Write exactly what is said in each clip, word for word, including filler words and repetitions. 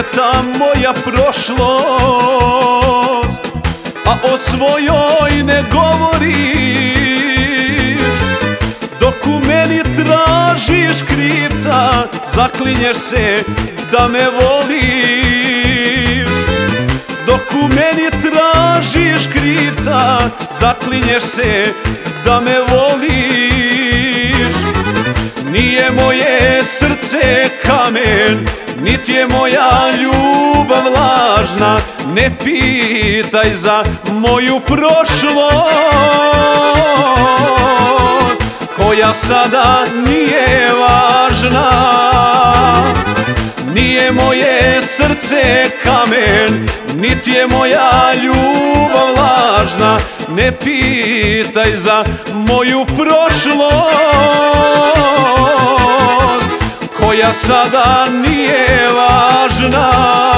ta moja prošlost, a o svojoj ne govoriš. Dok u meni tražiš krivca, zaklinješ se da me voliš. Dok u meni tražiš krivca, zaklinješ se da me voliš. Nije moje srce kamen, niti je moja ljubav lažna. Ne pitaj za moju prošlost, koja sada nije važna. Nije moje srce kamen, niti je moja ljubav lažna. Ne pitaj za moju prošlost, koja sada nije važna.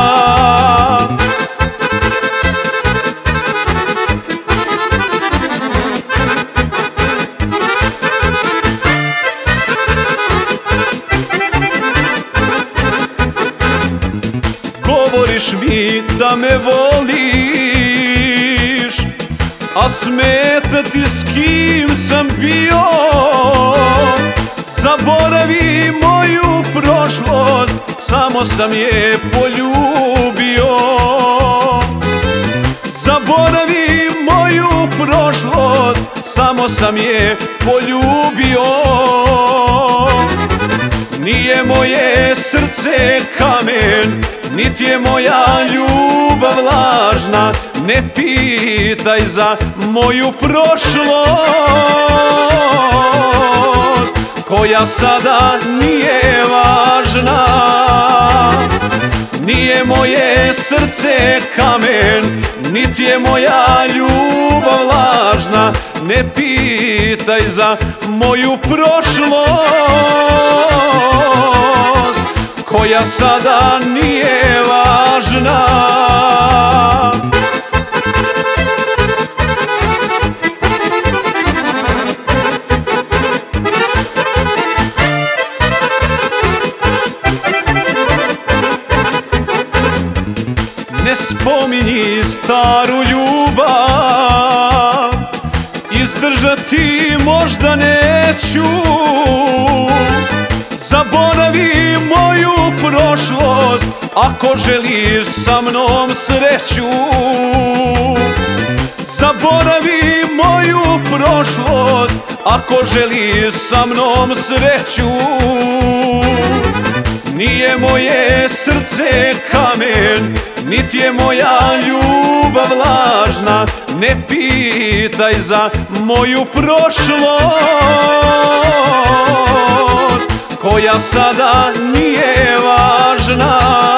Govoriš mi da me voliš, a smeta ti s kim sam bio. Zaboravi moju prošlost, samo sam je poljubio. Zaboravi moju prošlost, samo sam je poljubio. Nije moje srce kamen, niti je moja ljubav lažna. Ne pitaj za moju prošlost, koja sada nije važna. Nije moje srce kamen, niti je moja ljubav lažna. Ne pitaj za moju prošlost, koja sada nije važna. Ne spominji staru ljubav, izdržati možda neću. Zaboravi moju prošlost, ako želiš sa mnom sreću. Zaboravi moju prošlost, ako želiš sa mnom sreću. Nije moje srce kamen, niti je moja ljubav lažna. Ne pitaj za moju prošlost, koja sada nije važna.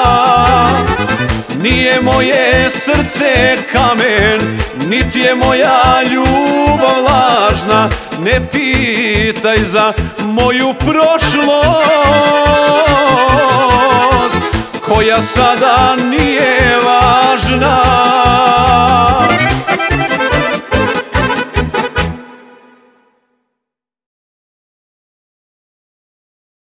Nije moje srce kamen, niti je moja ljubav lažna. Ne pitaj za moju prošlost, koja sada nije važna.